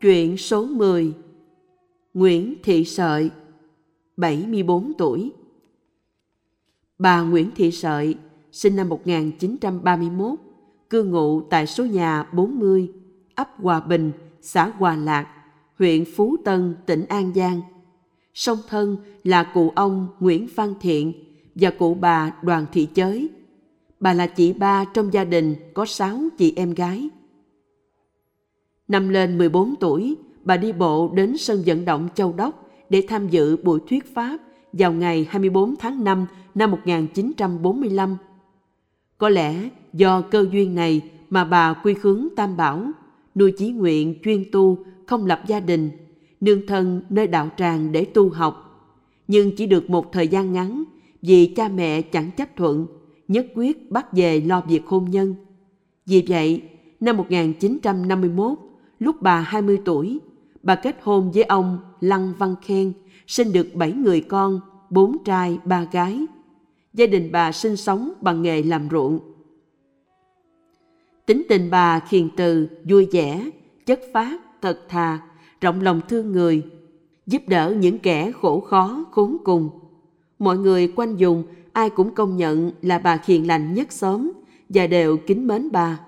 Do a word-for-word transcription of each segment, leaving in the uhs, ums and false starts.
Chuyện số mười. Nguyễn Thị Sợi, bảy mươi bốn tuổi. Bà Nguyễn Thị Sợi sinh năm một nghìn chín trăm ba mươi mốt, cư ngụ tại số nhà bốn mươi, ấp Hòa Bình, xã Hòa Lạc, huyện Phú Tân, tỉnh An Giang. Song thân là cụ ông Nguyễn Văn Thiện và cụ bà Đoàn Thị Chới. Bà là chị ba trong gia đình có sáu chị em gái. Năm lên mười bốn tuổi, bà đi bộ đến sân vận động Châu Đốc để tham dự buổi thuyết pháp vào ngày hai mươi bốn tháng năm năm một nghìn chín trăm bốn mươi lăm. Có lẽ do cơ duyên này mà bà quy hướng Tam Bảo, nuôi chí nguyện chuyên tu, không lập gia đình, nương thân nơi đạo tràng để tu học. Nhưng chỉ được một thời gian ngắn vì cha mẹ chẳng chấp thuận, nhất quyết bắt về lo việc hôn nhân. Vì vậy, năm một nghìn chín trăm năm mươi mốt, lúc bà hai mươi tuổi, bà kết hôn với ông Lăng Văn Khen, sinh được bảy người con, bốn trai, ba gái. Gia đình bà sinh sống bằng nghề làm ruộng. Tính tình bà hiền từ, vui vẻ, chất phác, thật thà, rộng lòng thương người, giúp đỡ những kẻ khổ khó, khốn cùng. Mọi người quanh vùng ai cũng công nhận là bà hiền lành nhất xóm và đều kính mến bà.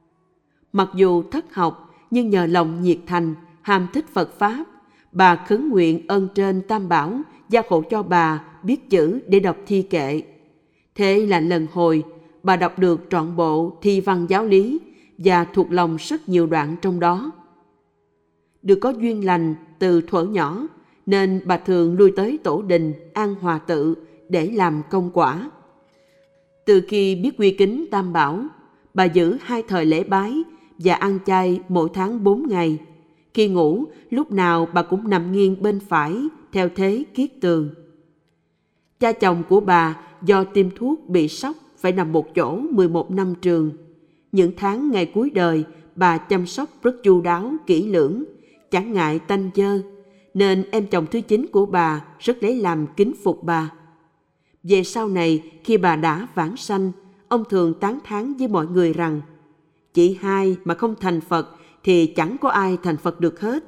Mặc dù thất học, nhưng nhờ lòng nhiệt thành, ham thích Phật Pháp, bà khấn nguyện ơn trên Tam Bảo gia hộ cho bà biết chữ để đọc thi kệ. Thế là lần hồi, bà đọc được trọn bộ thi văn giáo lý và thuộc lòng rất nhiều đoạn trong đó. Được có duyên lành từ thuở nhỏ, nên bà thường lui tới tổ đình An Hòa Tự để làm công quả. Từ khi biết quy kính Tam Bảo, bà giữ hai thời lễ bái và ăn chay mỗi tháng bốn ngày. Khi ngủ, lúc nào bà cũng nằm nghiêng bên phải theo thế kiết tường. Cha chồng của bà do tiêm thuốc bị sốc phải nằm một chỗ mười một năm trường. Những tháng ngày cuối đời, bà chăm sóc rất chu đáo, kỹ lưỡng, chẳng ngại tanh dơ, nên em chồng thứ chín của bà rất lấy làm kính phục bà. Về sau này, khi bà đã vãng sanh, ông thường tán thán với mọi người rằng chị hai mà không thành Phật thì chẳng có ai thành Phật được hết.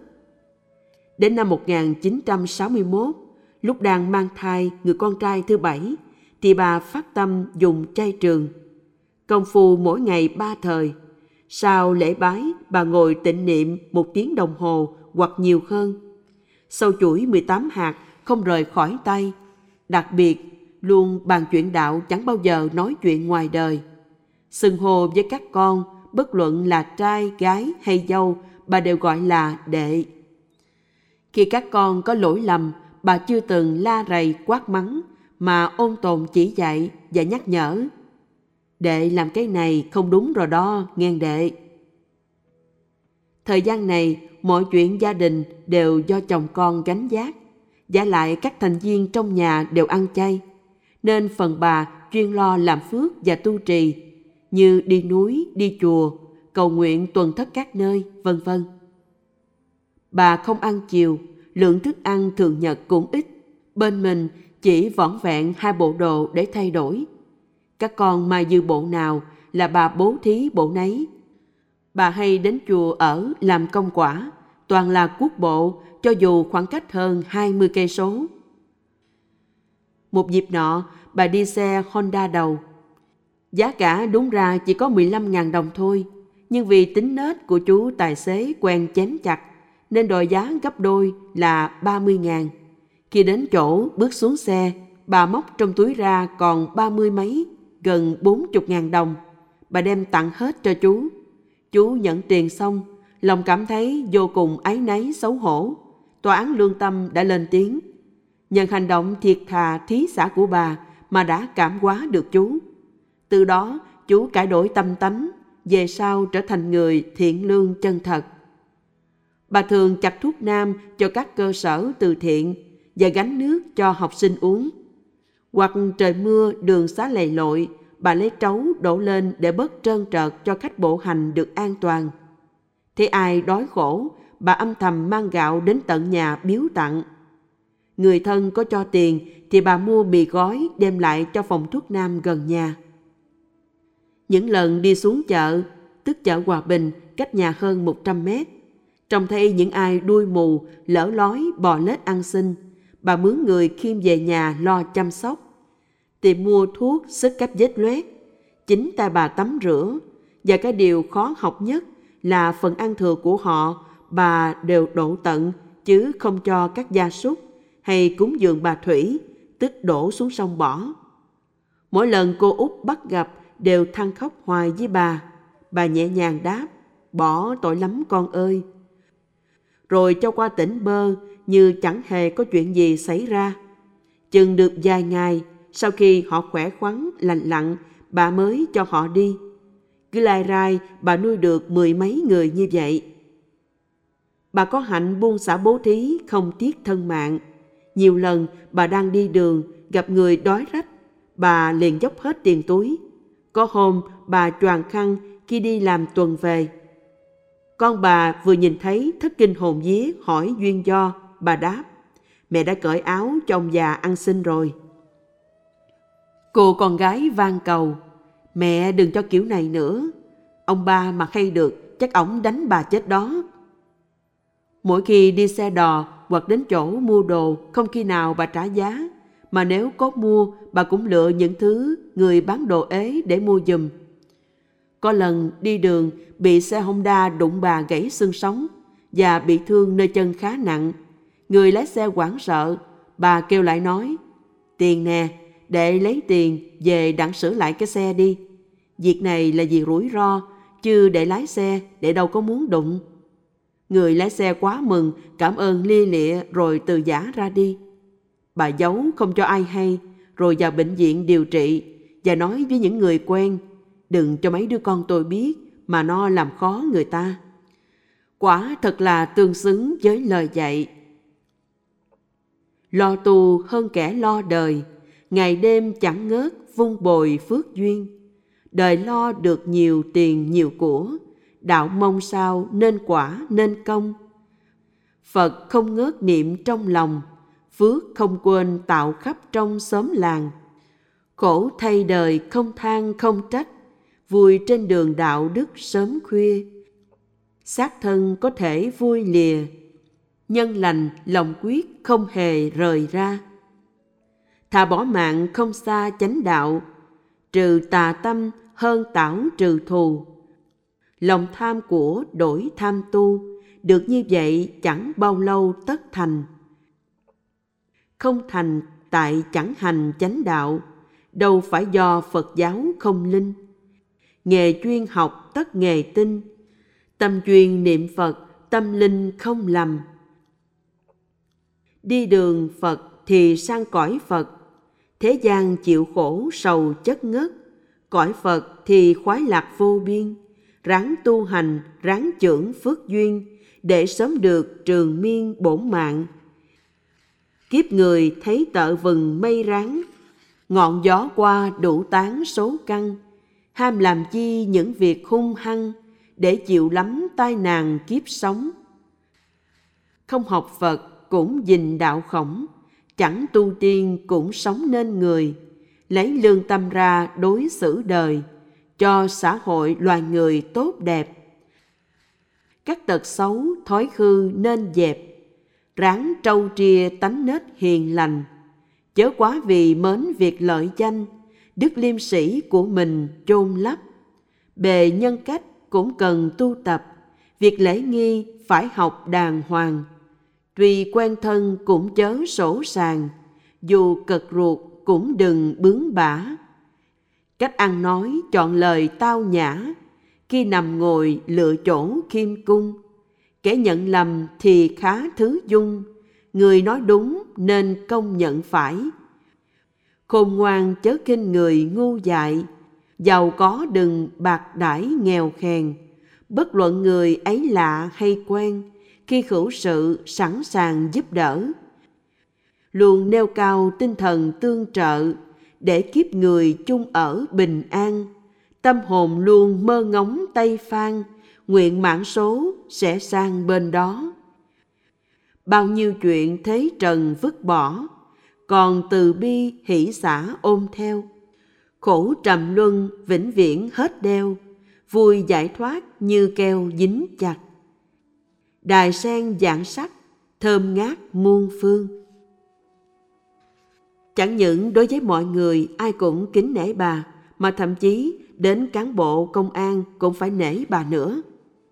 Đến năm một nghìn chín trăm sáu mươi mốt, lúc đang mang thai người con trai thứ bảy, thì bà phát tâm dùng chay trường. Công phu mỗi ngày ba thời. Sau lễ bái, bà ngồi tịnh niệm một tiếng đồng hồ hoặc nhiều hơn. Sâu chuỗi mười tám hạt không rời khỏi tay. Đặc biệt, luôn bàn chuyện đạo, chẳng bao giờ nói chuyện ngoài đời. Xưng hô với các con, bất luận là trai, gái hay dâu, bà đều gọi là đệ. Khi các con có lỗi lầm, bà chưa từng la rầy quát mắng, mà ôn tồn chỉ dạy và nhắc nhở. Đệ làm cái này không đúng rồi đó, nghe đệ. Thời gian này, mọi chuyện gia đình đều do chồng con gánh vác. Vả lại các thành viên trong nhà đều ăn chay, nên phần bà chuyên lo làm phước và tu trì, như đi núi, đi chùa, cầu nguyện tuần thất các nơi, vân vân. Bà không ăn chiều, lượng thức ăn thường nhật cũng ít. Bên mình chỉ vỏn vẹn hai bộ đồ để thay đổi. Các con mai dư bộ nào là bà bố thí bộ nấy. Bà hay đến chùa ở làm công quả, toàn là cuốc bộ, cho dù khoảng cách hơn hai mươi cây số. Một dịp nọ, bà đi xe Honda đầu. Giá cả đúng ra chỉ có mười lăm nghìn đồng thôi, nhưng vì tính nết của chú tài xế quen chém chặt, nên đòi giá gấp đôi là ba mươi nghìn. Khi đến chỗ bước xuống xe, bà móc trong túi ra còn ba mươi mấy, gần bốn mươi nghìn đồng. Bà đem tặng hết cho chú. Chú nhận tiền xong, lòng cảm thấy vô cùng áy náy xấu hổ. Tòa án lương tâm đã lên tiếng. Nhân hành động thiệt thà thí xã của bà mà đã cảm hóa được chú. Từ đó, chú cải đổi tâm tánh, về sau trở thành người thiện lương chân thật. Bà thường chặt thuốc nam cho các cơ sở từ thiện và gánh nước cho học sinh uống. Hoặc trời mưa đường xá lầy lội, bà lấy trấu đổ lên để bớt trơn trợt cho khách bộ hành được an toàn. Thế ai đói khổ, bà âm thầm mang gạo đến tận nhà biếu tặng. Người thân có cho tiền thì bà mua mì gói đem lại cho phòng thuốc nam gần nhà. Những lần đi xuống chợ, tức chợ Hòa Bình, cách nhà hơn một trăm mét, Trông thấy những ai đuôi mù, lỡ lói, bò lết ăn xin, bà mướn người khiêng về nhà lo chăm sóc. Tìm mua thuốc xức cách vết loét, chính tay bà tắm rửa, và cái điều khó học nhất là phần ăn thừa của họ bà đều đổ tận, chứ không cho các gia súc hay cúng dường bà Thủy, tức đổ xuống sông bỏ. Mỗi lần cô Út bắt gặp đều than khóc hoài với bà. Bà nhẹ nhàng đáp, bỏ tội lắm con ơi. Rồi cho qua tỉnh bơ như chẳng hề có chuyện gì xảy ra. Chừng được vài ngày, sau khi họ khỏe khoắn, lành lặn, bà mới cho họ đi. Cứ lai rai bà nuôi được mười mấy người như vậy. Bà có hạnh buông xả bố thí, không tiếc thân mạng. Nhiều lần bà đang đi đường, gặp người đói rách, bà liền dốc hết tiền túi. Có hôm bà choàng khăn khi đi làm tuần về. Con bà vừa nhìn thấy thất kinh hồn vía, hỏi duyên do. Bà đáp, mẹ đã cởi áo cho ông già ăn xin rồi. Cô con gái van cầu, mẹ đừng cho kiểu này nữa. Ông ba mà hay được, chắc ổng đánh bà chết đó. Mỗi khi đi xe đò hoặc đến chỗ mua đồ, không khi nào bà trả giá, mà nếu có mua, bà cũng lựa những thứ người bán đồ ế để mua giùm. Có lần đi đường bị xe Honda đụng bà gãy xương sống và bị thương nơi chân khá nặng. Người lái xe hoảng sợ, bà kêu lại nói, tiền nè, để lấy tiền về đặng sửa lại cái xe đi. Việc này là vì rủi ro, chứ để lái xe để đâu có muốn đụng. Người lái xe quá mừng, cảm ơn lia lịa rồi từ giã ra đi. Bà giấu không cho ai hay, rồi vào bệnh viện điều trị và nói với những người quen, đừng cho mấy đứa con tôi biết mà nó làm khó người ta. Quả thật là tương xứng với lời dạy. Lo tu hơn kẻ lo đời, ngày đêm chẳng ngớt vun bồi phước duyên. Đời lo được nhiều tiền nhiều của, đạo mong sao nên quả nên công. Phật không ngớt niệm trong lòng, phước không quên tạo khắp trong xóm làng. Khổ thay đời không than không trách, vui trên đường đạo đức sớm khuya. Xác thân có thể vui lìa, nhân lành lòng quyết không hề rời ra. Thà bỏ mạng không xa chánh đạo, trừ tà tâm hơn tảo trừ thù. Lòng tham của đổi tham tu, được như vậy chẳng bao lâu tất thành. Không thành tại chẳng hành chánh đạo, đâu phải do Phật giáo không linh. Nghề chuyên học tất nghề tinh, tâm chuyên niệm Phật tâm linh không lầm. Đi đường Phật thì sang cõi Phật, thế gian chịu khổ sầu chất ngất. Cõi Phật thì khoái lạc vô biên, ráng tu hành, ráng chưởng phước duyên, để sớm được trường miên bổn mạng. Kiếp người thấy tợ vừng mây ráng, ngọn gió qua đủ tán số căn. Ham làm chi những việc hung hăng, để chịu lắm tai nạn kiếp sống. Không học Phật cũng dình đạo khổng, chẳng tu tiên cũng sống nên người. Lấy lương tâm ra đối xử đời, cho xã hội loài người tốt đẹp. Các tật xấu thói hư nên dẹp, ráng trâu tria tánh nết hiền lành. Chớ quá vì mến việc lợi danh, đức liêm sĩ của mình chôn lấp. Bề nhân cách cũng cần tu tập, việc lễ nghi phải học đàng hoàng. Tuy quen thân cũng chớ sổ sàng, dù cật ruột cũng đừng bướng bả. Cách ăn nói chọn lời tao nhã, khi nằm ngồi lựa chỗ khiêm cung. Kẻ nhận lầm thì khá thứ dung, người nói đúng nên công nhận phải. Khôn ngoan chớ khinh người ngu dại, giàu có đừng bạc đãi nghèo khèn. Bất luận người ấy lạ hay quen, khi hữu sự sẵn sàng giúp đỡ. Luôn nêu cao tinh thần tương trợ, để kiếp người chung ở bình an. Tâm hồn luôn mơ ngóng Tây Phan, nguyện mãn số sẽ sang bên đó. Bao nhiêu chuyện thế trần vứt bỏ, còn từ bi hỷ xả ôm theo. Khổ trầm luân vĩnh viễn hết đeo, vui giải thoát như keo dính chặt. đài sen dạng sắc, thơm ngát muôn phương. Chẳng những đối với mọi người ai cũng kính nể bà, mà thậm chí đến cán bộ công an cũng phải nể bà nữa.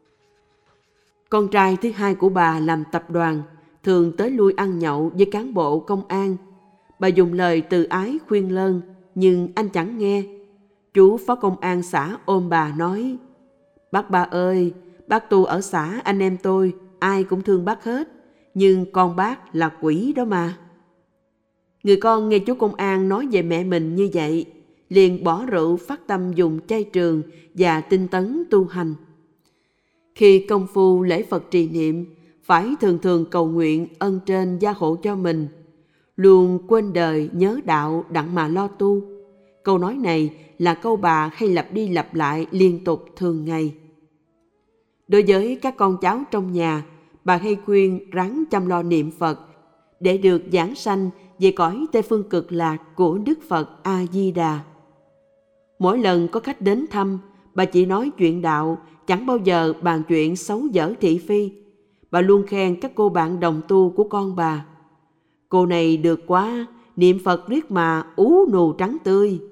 Con trai thứ hai của bà làm tập đoàn, thường tới lui ăn nhậu với cán bộ công an. Bà dùng lời từ ái khuyên lơn, nhưng anh chẳng nghe. Chú phó công an xã ôm bà nói: "Bác ba ơi, bác tu ở xã anh em tôi, ai cũng thương bác hết, nhưng con bác là quỷ đó mà." Người con nghe chú công an nói về mẹ mình như vậy, liền bỏ rượu phát tâm dùng chay trường và tinh tấn tu hành. Khi công phu lễ Phật trì niệm, phải thường thường cầu nguyện ân trên gia hộ cho mình, luôn quên đời nhớ đạo đặng mà lo tu. Câu nói này là câu bà hay lặp đi lặp lại liên tục thường ngày. Đối với các con cháu trong nhà, bà hay khuyên ráng chăm lo niệm Phật để được giảng sanh về cõi Tây Phương Cực Lạc của Đức Phật A Di Đà. Mỗi lần có khách đến thăm, bà chỉ nói chuyện đạo, chẳng bao giờ bàn chuyện xấu dở thị phi. Bà luôn khen các cô bạn đồng tu của con bà: "Cô này được quá, niệm Phật riết mà ú nù trắng tươi."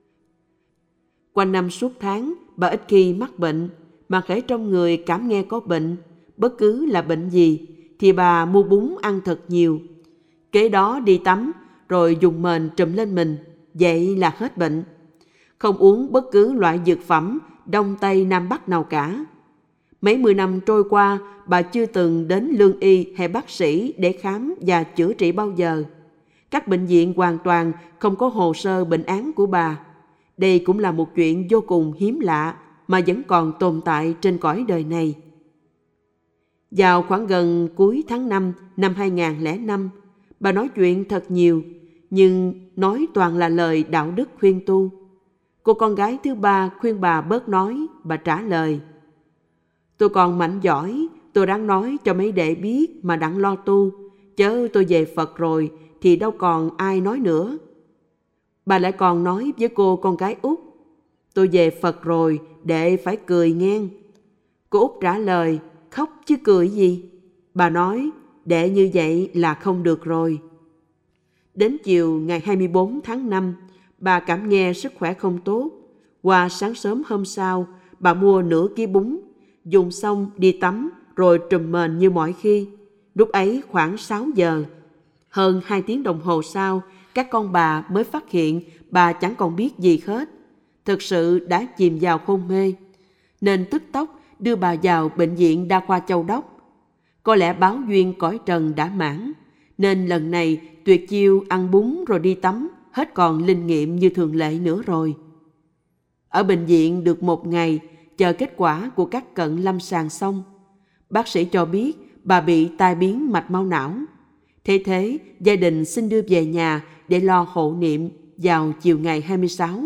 Quanh năm suốt tháng, bà ít khi mắc bệnh, mà khẽ trong người cảm nghe có bệnh, bất cứ là bệnh gì, thì bà mua bún ăn thật nhiều. Kế đó đi tắm, rồi dùng mền trùm lên mình, vậy là hết bệnh. Không uống bất cứ loại dược phẩm Đông Tây Nam Bắc nào cả. Mấy mươi năm trôi qua, bà chưa từng đến lương y hay bác sĩ để khám và chữa trị bao giờ. Các bệnh viện hoàn toàn không có hồ sơ bệnh án của bà. Đây cũng là một chuyện vô cùng hiếm lạ mà vẫn còn tồn tại trên cõi đời này. Vào khoảng gần cuối tháng năm năm hai nghìn không trăm lẻ năm, bà nói chuyện thật nhiều, nhưng nói toàn là lời đạo đức khuyên tu. Cô con gái thứ ba khuyên bà bớt nói, bà trả lời: "Tôi còn mạnh giỏi, tôi đáng nói cho mấy đệ biết mà đặng lo tu, chớ tôi về Phật rồi thì đâu còn ai nói nữa." Bà lại còn nói với cô con gái út: "Tôi về Phật rồi, đệ phải cười ngang." Cô út trả lời: "Khóc chứ cười gì?" Bà nói: "Đệ như vậy là không được rồi." Đến chiều ngày hai mươi bốn tháng năm, bà cảm nghe sức khỏe không tốt. Qua sáng sớm hôm sau, bà mua nửa ký bún, dùng xong đi tắm rồi trùm mền như mọi khi. Lúc ấy khoảng sáu giờ. Hơn hai tiếng đồng hồ sau, các con bà mới phát hiện bà chẳng còn biết gì hết. Thực sự đã chìm vào hôn mê, nên tức tốc đưa bà vào bệnh viện đa khoa Châu Đốc. Có lẽ báo duyên cõi trần đã mãn, nên lần này tuyệt chiêu ăn bún rồi đi tắm, hết còn linh nghiệm như thường lệ nữa rồi. Ở bệnh viện được một ngày, chờ kết quả của các cận lâm sàng xong. Bác sĩ cho biết bà bị tai biến mạch máu não. Thế thế, gia đình xin đưa về nhà để lo hộ niệm vào chiều ngày hai mươi sáu.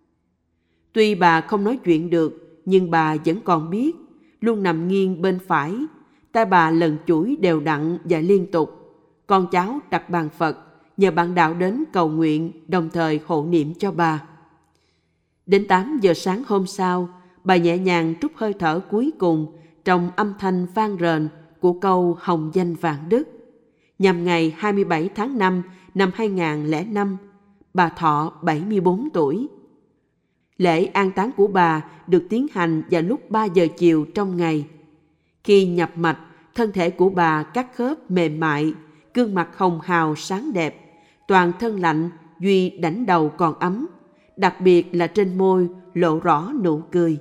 Tuy bà không nói chuyện được, nhưng bà vẫn còn biết. Luôn nằm nghiêng bên phải, tai bà lần chuỗi đều đặn và liên tục. Con cháu đặt bàn Phật, nhờ bạn đạo đến cầu nguyện, đồng thời hộ niệm cho bà. Đến tám giờ sáng hôm sau, bà nhẹ nhàng trút hơi thở cuối cùng trong âm thanh vang rền của câu hồng danh vạn đức. Nhằm ngày hai mươi bảy tháng năm năm hai nghìn không trăm lẻ năm, bà thọ bảy mươi bốn tuổi. Lễ an táng của bà được tiến hành vào lúc ba giờ chiều trong ngày. Khi nhập mạch, thân thể của bà các khớp mềm mại, gương mặt hồng hào sáng đẹp, toàn thân lạnh, duy đảnh đầu còn ấm, đặc biệt là trên môi lộ rõ nụ cười.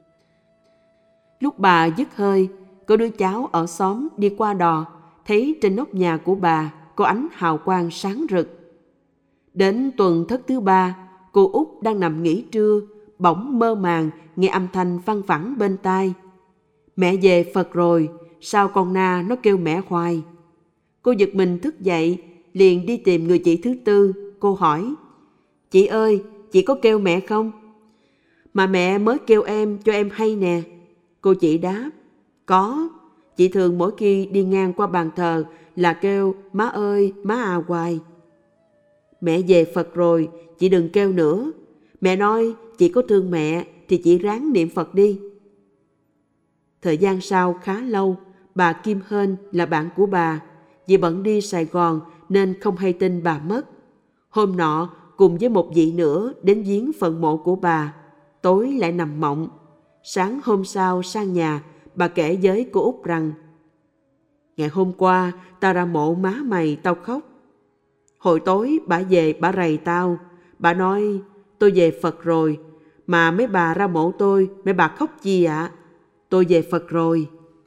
Lúc bà dứt hơi, có đứa cháu ở xóm đi qua đò, thấy trên nóc nhà của bà có ánh hào quang sáng rực. Đến tuần thất thứ ba, cô út đang nằm nghỉ trưa, bỗng mơ màng nghe âm thanh văng vẳng bên tai: "Mẹ về Phật rồi, sao con Na nó kêu mẹ hoài?" Cô giật mình thức dậy, liền đi tìm người chị thứ tư. Cô hỏi: "Chị ơi, chị có kêu mẹ không?" "Mà mẹ mới kêu em cho em hay nè." Cô chị đáp: "Có, chị thường mỗi khi đi ngang qua bàn thờ là kêu má ơi, má à hoài." "Mẹ về Phật rồi, chị đừng kêu nữa. Mẹ nói chị có thương mẹ thì chị ráng niệm Phật đi." Thời gian sau khá lâu, bà Kim Hên là bạn của bà, vì bận đi Sài Gòn nên không hay tin bà mất. Hôm nọ cùng với một vị nữa đến viếng phần mộ của bà, tối lại nằm mộng. Sáng hôm sau sang nhà, bà kể với cô Út rằng: ngày hôm qua tao ra mộ má mày tao khóc. Hồi tối bà về bà rầy tao, bà nói: tôi về Phật rồi, mà mấy bà ra mộ tôi, mấy bà khóc chi ạ? À? Tôi về Phật rồi.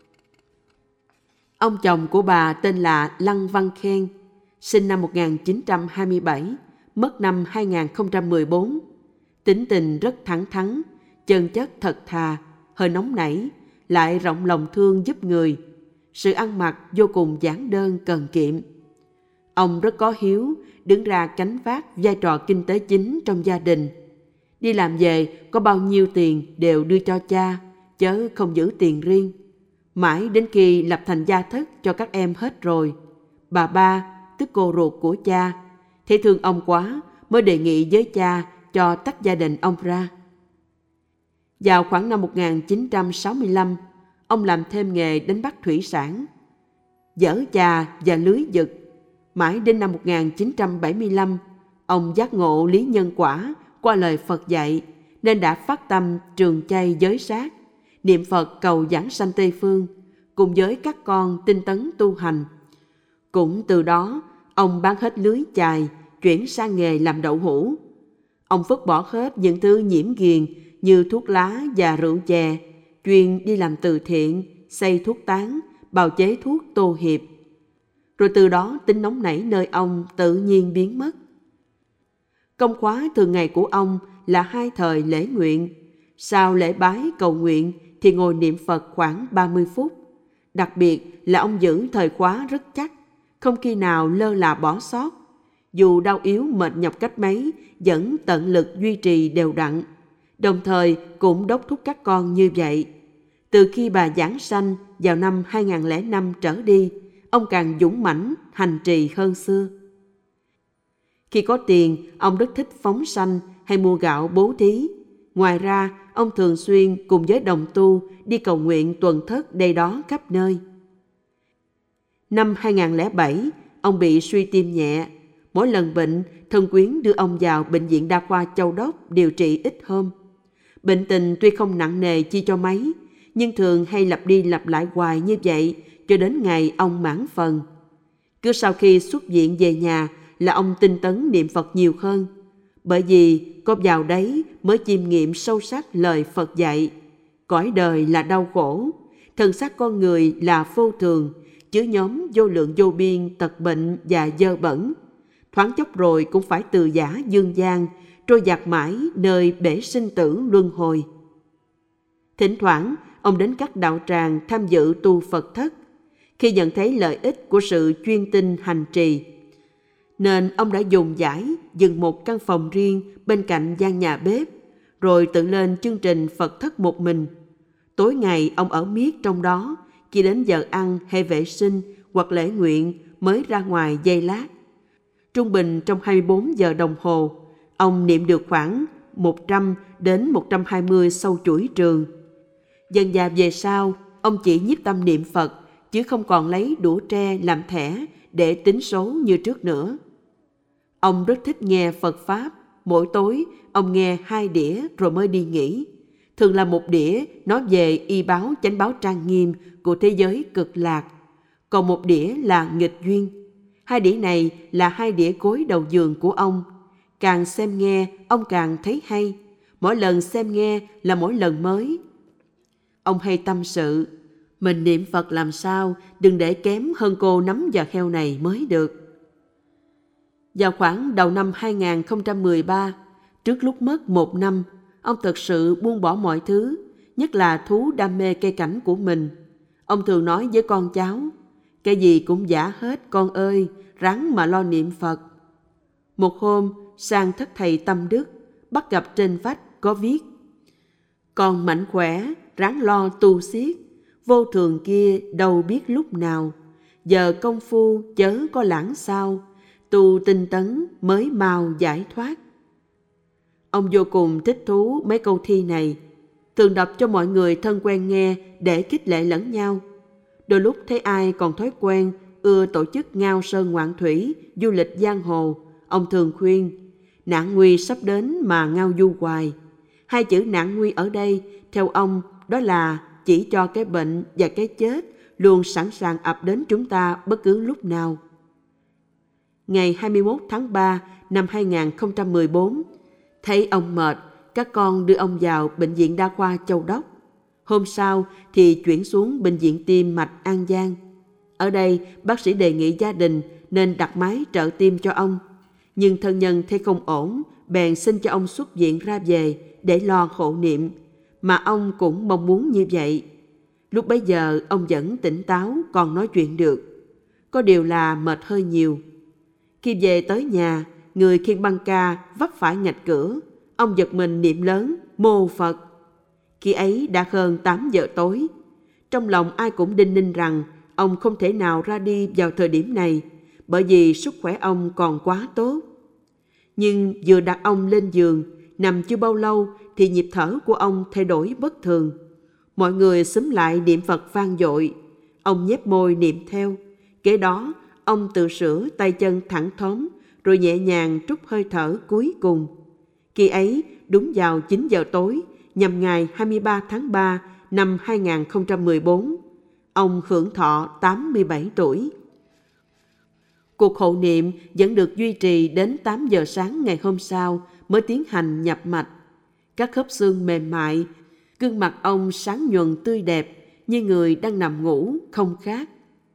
Ông chồng của bà tên là Lăng Văn Khen, sinh năm một nghìn chín trăm hai mươi bảy, mất năm hai nghìn không trăm mười bốn. Tính tình rất thẳng thắn, chân chất thật thà, hơi nóng nảy, lại rộng lòng thương giúp người. Sự ăn mặc vô cùng giản đơn cần kiệm. Ông rất có hiếu, đứng ra gánh vác vai trò kinh tế chính trong gia đình. Đi làm về có bao nhiêu tiền đều đưa cho cha, chớ không giữ tiền riêng. Mãi đến khi lập thành gia thất cho các em hết rồi, bà ba, tức cô ruột của cha, thấy thương ông quá mới đề nghị với cha cho tách gia đình ông ra. Vào khoảng năm một nghìn chín trăm sáu mươi lăm, ông làm thêm nghề đánh bắt thủy sản, dở chà và lưới giật. Mãi đến năm một nghìn chín trăm bảy mươi lăm, ông giác ngộ lý nhân quả qua lời Phật dạy, nên đã phát tâm trường chay giới sát, niệm Phật cầu giảng sanh Tây Phương, cùng với các con tinh tấn tu hành. Cũng từ đó, ông bán hết lưới chài, chuyển sang nghề làm đậu hũ. Ông vứt bỏ hết những thứ nhiễm ghiền như thuốc lá và rượu chè, chuyên đi làm từ thiện, xây thuốc tán, bào chế thuốc tô hiệp. Rồi từ đó tính nóng nảy nơi ông tự nhiên biến mất. Công khóa thường ngày của ông là hai thời lễ nguyện. Sau lễ bái cầu nguyện thì ngồi niệm Phật khoảng ba mươi phút. Đặc biệt là ông giữ thời khóa rất chắc, không khi nào lơ là bỏ sót. Dù đau yếu mệt nhọc cách mấy, vẫn tận lực duy trì đều đặn. Đồng thời cũng đốc thúc các con như vậy. Từ khi bà giảng sanh vào năm hai nghìn không trăm lẻ năm trở đi, ông càng dũng mãnh hành trì hơn xưa. Khi có tiền, ông rất thích phóng sanh hay mua gạo bố thí. Ngoài ra, ông thường xuyên cùng với đồng tu đi cầu nguyện tuần thất đây đó khắp nơi. Năm hai nghìn không trăm lẻ bảy, ông bị suy tim nhẹ. Mỗi lần bệnh, thân quyến đưa ông vào Bệnh viện Đa khoa Châu Đốc điều trị ít hôm. Bệnh tình tuy không nặng nề chi cho mấy, nhưng thường hay lặp đi lặp lại hoài như vậy cho đến ngày ông mãn phần. Cứ sau khi xuất viện về nhà là ông tinh tấn niệm Phật nhiều hơn, bởi vì có vào đấy mới chiêm nghiệm sâu sắc lời Phật dạy. Cõi đời là đau khổ, thân xác con người là vô thường, chứa nhóm vô lượng vô biên tật bệnh và dơ bẩn. Thoáng chốc rồi cũng phải từ giã dương gian, trôi dạt mãi nơi bể sinh tử luân hồi. Thỉnh thoảng, ông đến các đạo tràng tham dự tu Phật thất. Khi nhận thấy lợi ích của sự chuyên tinh hành trì, nên ông đã dùng giải dựng một căn phòng riêng bên cạnh gian nhà bếp, rồi tự lên chương trình Phật thất một mình. Tối ngày ông ở miết trong đó, chỉ đến giờ ăn hay vệ sinh hoặc lễ nguyện mới ra ngoài giây lát. Trung bình trong hai mươi bốn giờ đồng hồ, ông niệm được khoảng một trăm đến một trăm hai mươi sâu chuỗi trường. Dần dà về sau, ông chỉ nhiếp tâm niệm Phật, chứ không còn lấy đũa tre làm thẻ để tính số như trước nữa. Ông rất thích nghe Phật Pháp. Mỗi tối, ông nghe hai đĩa rồi mới đi nghỉ. Thường là một đĩa nói về y báo chánh báo trang nghiêm của thế giới cực lạc, còn một đĩa là nghịch duyên. Hai đĩa này là hai đĩa gối đầu giường của ông. Càng xem nghe, ông càng thấy hay. Mỗi lần xem nghe là mỗi lần mới. Ông hay tâm sự, mình niệm Phật làm sao đừng để kém hơn cô nắm giò heo này mới được. Vào khoảng đầu năm hai nghìn không trăm mười ba, trước lúc mất một năm, ông thật sự buông bỏ mọi thứ, nhất là thú đam mê cây cảnh của mình. Ông thường nói với con cháu, cái gì cũng giả hết con ơi, ráng mà lo niệm Phật. Một hôm, sang thất thầy Tâm Đức, bắt gặp trên vách có viết: con mạnh khỏe, ráng lo tu siết, vô thường kia đâu biết lúc nào, giờ công phu chớ có lãng sao, tu tinh tấn mới mau giải thoát. Ông vô cùng thích thú mấy câu thi này, thường đọc cho mọi người thân quen nghe để khích lệ lẫn nhau. Đôi lúc thấy ai còn thói quen ưa tổ chức ngao sơn ngoạn thủy, du lịch giang hồ, ông thường khuyên, nạn nguy sắp đến mà ngao du hoài. Hai chữ nạn nguy ở đây, theo ông, đó là chỉ cho cái bệnh và cái chết luôn sẵn sàng ập đến chúng ta bất cứ lúc nào. Ngày hai mươi mốt tháng ba năm hai nghìn không trăm mười bốn, thấy ông mệt, các con đưa ông vào Bệnh viện Đa khoa Châu Đốc. Hôm sau thì chuyển xuống Bệnh viện Tim mạch An Giang. Ở đây, bác sĩ đề nghị gia đình nên đặt máy trợ tim cho ông. Nhưng thân nhân thấy không ổn, bèn xin cho ông xuất viện ra về để lo hộ niệm, mà ông cũng mong muốn như vậy. Lúc bấy giờ, ông vẫn tỉnh táo, còn nói chuyện được. Có điều là mệt hơi nhiều. Khi về tới nhà, người khiêng băng ca vấp phải ngạch cửa. Ông giật mình niệm lớn, mô Phật. Khi ấy đã hơn tám giờ tối. Trong lòng ai cũng đinh ninh rằng ông không thể nào ra đi vào thời điểm này, bởi vì sức khỏe ông còn quá tốt. Nhưng vừa đặt ông lên giường, nằm chưa bao lâu thì nhịp thở của ông thay đổi bất thường. Mọi người xúm lại niệm Phật vang dội. Ông nhếch môi niệm theo. Kế đó, ông tự sửa tay chân thẳng thóm, rồi nhẹ nhàng trút hơi thở cuối cùng. Khi ấy, đúng vào chín giờ tối, nhằm ngày hai mươi ba tháng ba năm hai nghìn không trăm mười bốn, ông hưởng thọ tám mươi bảy tuổi. Cuộc hộ niệm vẫn được duy trì đến tám giờ sáng ngày hôm sau mới tiến hành nhập mạch. Các khớp xương mềm mại, gương mặt ông sáng nhuần tươi đẹp như người đang nằm ngủ không khác.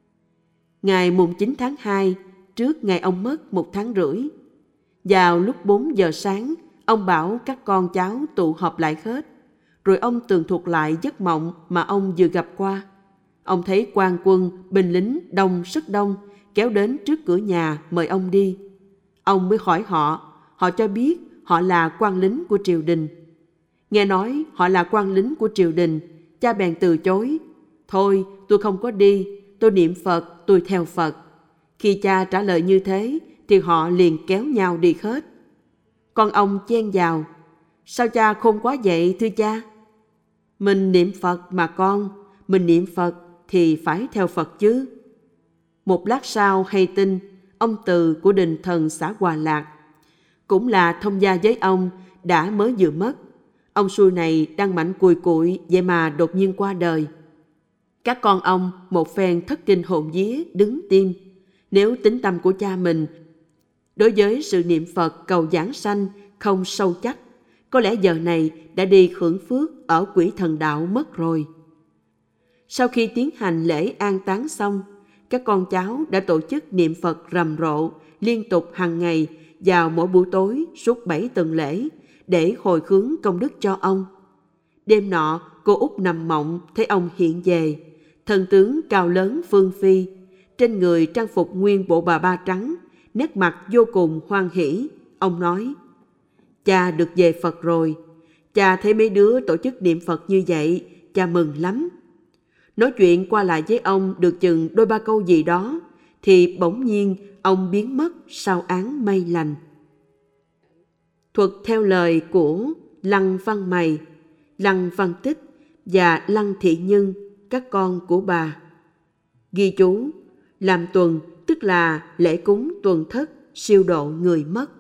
Ngày mùng chín tháng hai, trước ngày ông mất một tháng rưỡi, vào lúc bốn giờ sáng, ông bảo các con cháu tụ họp lại hết, rồi ông tường thuật lại giấc mộng mà ông vừa gặp qua. Ông thấy quan quân, binh lính đông rất đông, kéo đến trước cửa nhà mời ông đi. Ông mới hỏi họ, họ cho biết họ là quan lính của triều đình. Nghe nói họ là quan lính của triều đình, cha bèn từ chối. Thôi, tôi không có đi, tôi niệm Phật, tôi theo Phật. Khi cha trả lời như thế, thì họ liền kéo nhau đi hết. Con ông chen vào, sao cha khôn quá vậy thưa cha? Mình niệm Phật mà con, mình niệm Phật thì phải theo Phật chứ. Một lát sau hay tin, ông Từ của đình thần xã Hòa Lạc, cũng là thông gia với ông, đã mới vừa mất. Ông xui này đang mạnh cùi cụi, vậy mà đột nhiên qua đời. Các con ông một phen thất kinh hồn vía đứng tim. Nếu tính tâm của cha mình đối với sự niệm Phật cầu giảng sanh không sâu chắc, có lẽ giờ này đã đi hưởng phước ở quỷ thần đạo mất rồi. Sau khi tiến hành lễ an táng xong, các con cháu đã tổ chức niệm Phật rầm rộ liên tục hàng ngày vào mỗi buổi tối suốt bảy tuần lễ để hồi hướng công đức cho ông. Đêm nọ, cô Út nằm mộng thấy ông hiện về, thần tướng cao lớn phương phi, trên người trang phục nguyên bộ bà ba trắng, nét mặt vô cùng hoan hỉ. Ông nói, cha được về Phật rồi, cha thấy mấy đứa tổ chức niệm Phật như vậy, cha mừng lắm. Nói chuyện qua lại với ông được chừng đôi ba câu gì đó, thì bỗng nhiên ông biến mất sau án mây lành. Thuật theo lời của Lăng Văn Mày, Lăng Văn Tích và Lăng Thị Nhân, các con của bà. Ghi chú, làm tuần tức là lễ cúng tuần thất siêu độ người mất.